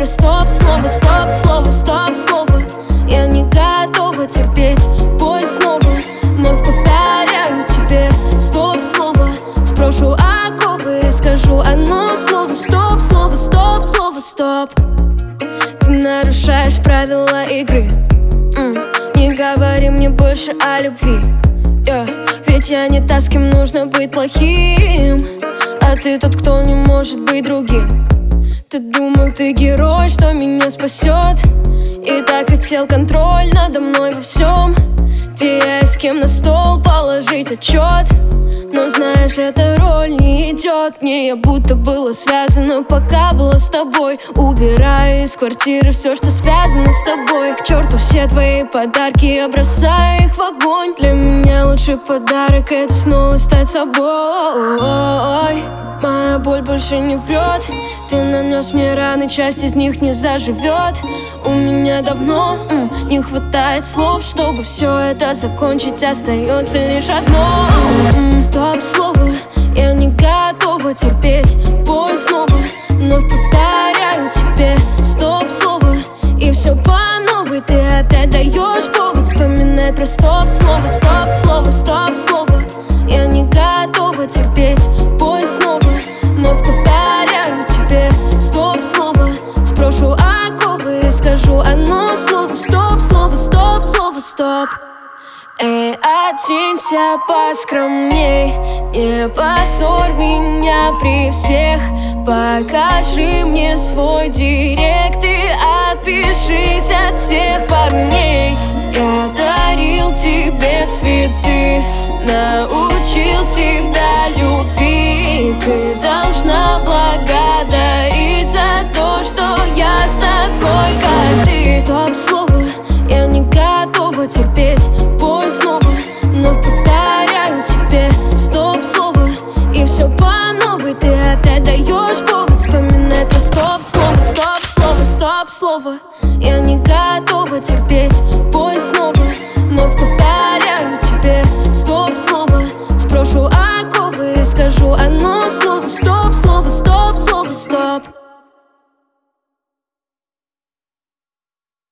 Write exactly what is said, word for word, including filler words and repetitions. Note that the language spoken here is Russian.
про стоп, слово, стоп, слово, стоп, слово. Я не готова терпеть боль снова. Вновь повторяю тебе стоп, слово. Сброшу оковы и скажу одно слово. Стоп, слово, стоп, слово, стоп. Ты нарушаешь правила игры. М, Не говори мне больше о любви, yeah. Ведь я не та, с кем нужно быть плохим, а ты тот, кто не может быть другим. Ты думал, ты герой, что меня спасет, и так хотел контроль надо мной во всем, где я и с кем на стол положить отчет. Но знаешь, эта роль не идет мне. Я будто была связана, пока была с тобой. Убираю из квартиры все, что связано с тобой. К черту все твои подарки, я бросаю их в огонь. Для меня лучший подарок — это снова стать собой. Моя боль больше не врет. Ты нанес мне раны, часть из них не заживет. У меня давно м, не хватает слов, чтобы все это закончить. Остается лишь одно. м, Стоп, слово. Я не готова терпеть боль снова. Вновь повторяю тебе стоп, слово. И все по новой ты опять даешь повод вспоминать про стоп, слово, стоп, слово, стоп, слово. Я не готова терпеть боль снова. Вновь повторяю тебе стоп, слово. Сброшу оковы и скажу одно слово. Стоп, слово, стоп, слово, стоп. Эй, оденься поскромней, не позорь меня при всех. Покажи мне свой директ и отпишись от всех парней. Я дарил тебе цветы, научил тебя любви. Ты должна благодарить за то, что я с такой, как ты. Стоп, слово. Я не готова терпеть боль снова. Но повторяю тебе стоп, слово. И все по новой ты опять даешь повод вспоминать про стоп, слово, стоп, слово, стоп, слово. Я не готова терпеть